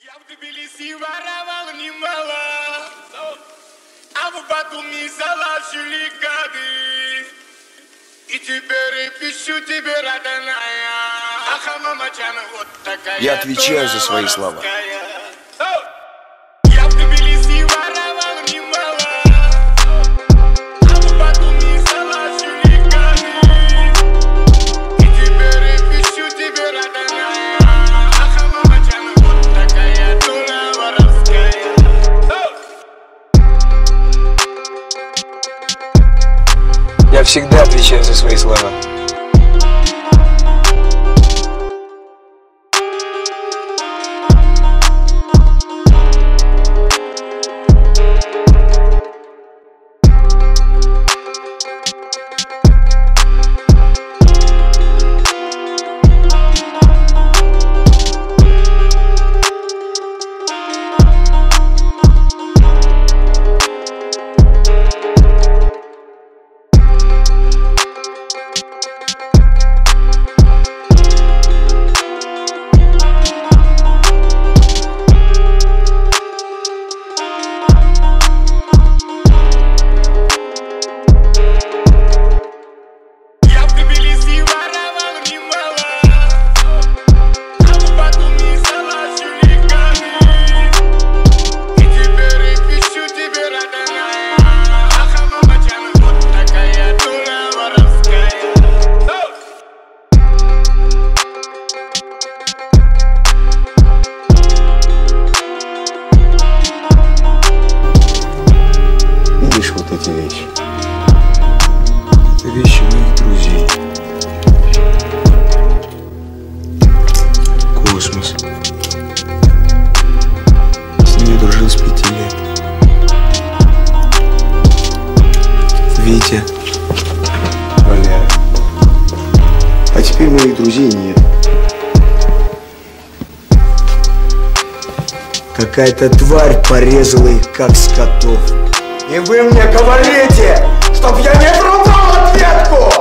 Я в Тбилиси воровал немало, а в Батуми заложили гады. И теперь пищу тебе, родная, аха, мамачан, вот такая. Я отвечаю за свои слова. Я в Тбилиси воровал немало, а в Батуми заложили гады. И теперь пищу тебе, родная, аха, мамачан, вот такая дура воровская. Я всегда отвечаю за свои слова. Видишь вот эти вещи? Это вещи моих друзей. Космос. С ними дружил с 5 лет. Витя. Валя. А теперь моих друзей нет. Какая-то тварь порезала их, как скотов. И вы мне говорите, чтоб я не трубал ответку!